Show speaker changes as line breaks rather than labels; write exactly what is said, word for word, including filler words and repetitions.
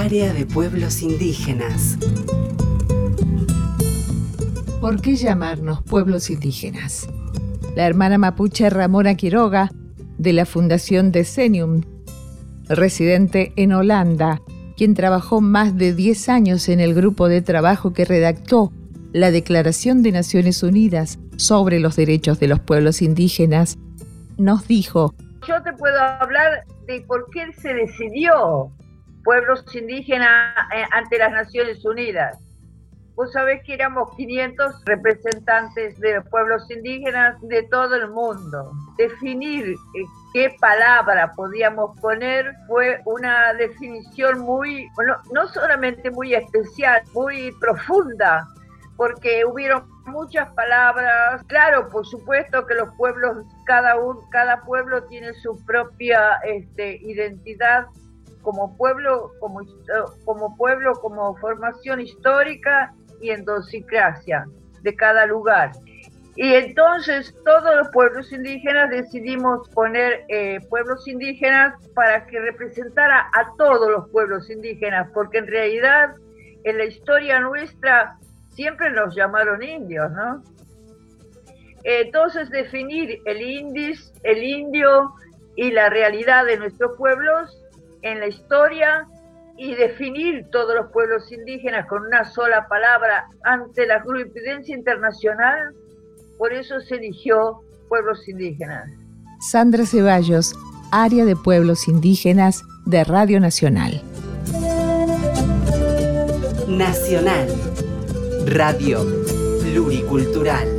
Área de Pueblos Indígenas.
¿Por qué llamarnos pueblos indígenas? La hermana mapuche Ramona Quiroga, de la Fundación Decennium, residente en Holanda, quien trabajó más de diez años en el grupo de trabajo que redactó la Declaración de Naciones Unidas sobre los derechos de los pueblos indígenas, nos dijo:
yo te puedo hablar de por qué se decidió pueblos indígenas ante las Naciones Unidas. Vos sabés que éramos quinientos representantes de pueblos indígenas de todo el mundo. Definir qué palabra podíamos poner fue una definición muy, no, no solamente muy especial, muy profunda, porque hubieron muchas palabras. Claro, por supuesto que los pueblos, cada, un, cada pueblo tiene su propia este, identidad como pueblo, como, como pueblo, como formación histórica y endosincrasia de cada lugar. Y entonces todos los pueblos indígenas decidimos poner eh, pueblos indígenas para que representara a todos los pueblos indígenas, porque en realidad en la historia nuestra siempre nos llamaron indios, ¿no? Entonces definir el indis, el indio y la realidad de nuestros pueblos en la historia, y definir todos los pueblos indígenas con una sola palabra ante la jurisprudencia internacional, por eso se eligió pueblos indígenas.
Sandra Ceballos, Área de Pueblos Indígenas de Radio Nacional.
Nacional, Radio Pluricultural.